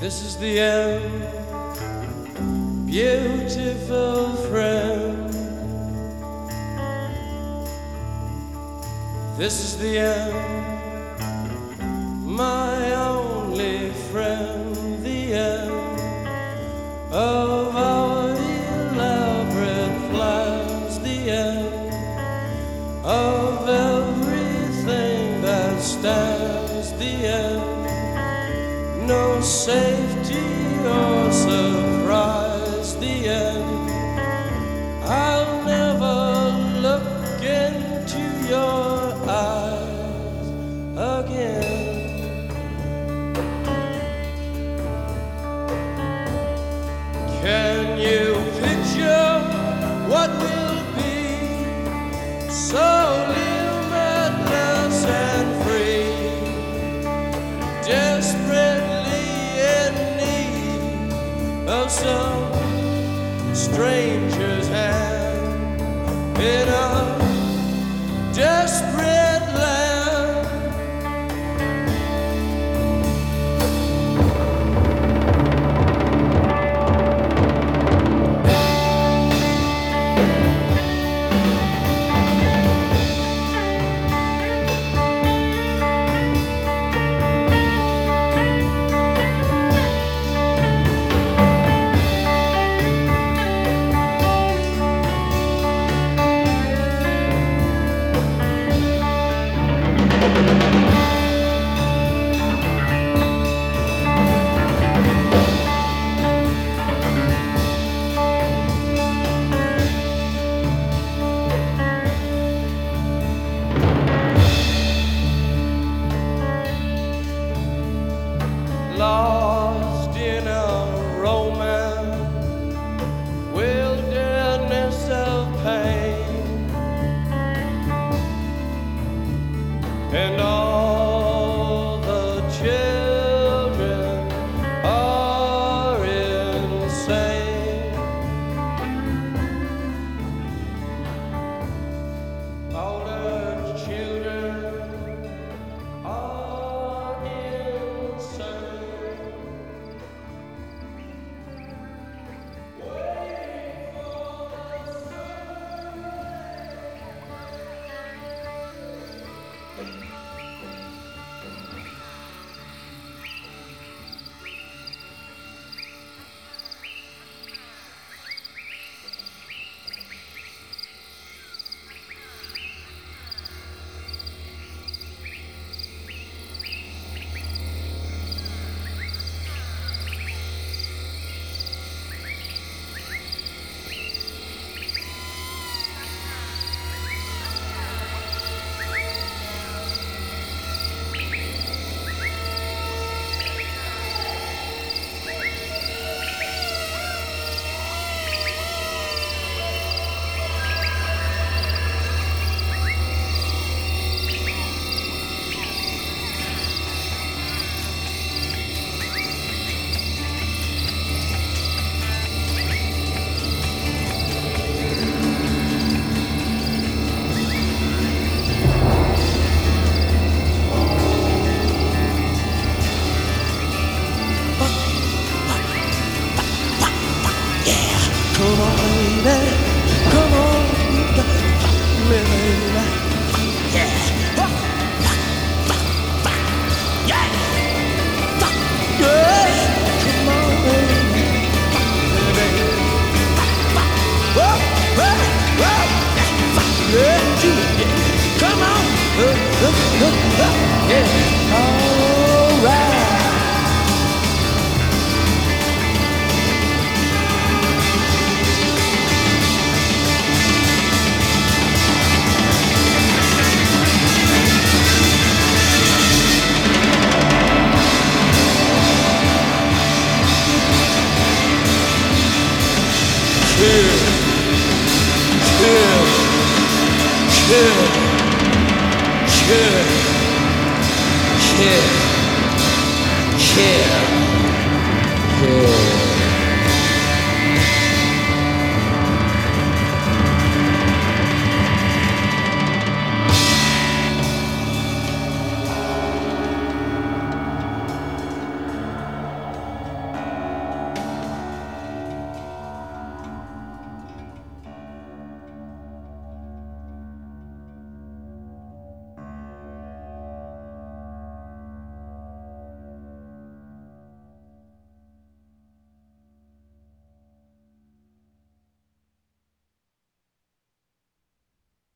This is the end, beautiful friend. This is the end, my only friend. The end of our elaborate plans. The end of everything that stands. The end. No safety or surprise. The end. I'll never look into your eyes again. Can you picture what will be? So limitless and free, desperately in need of some stranger's hand in a desperate land. Lost in a romance, wilderness of pain, and all the children are insane. All the children are insane. Come on, baby. Come on, baby. Yeah. Yeah. Come on, baby. Whoa, whoa, whoa. Yeah. Come on. Yeah. All right. Yeah.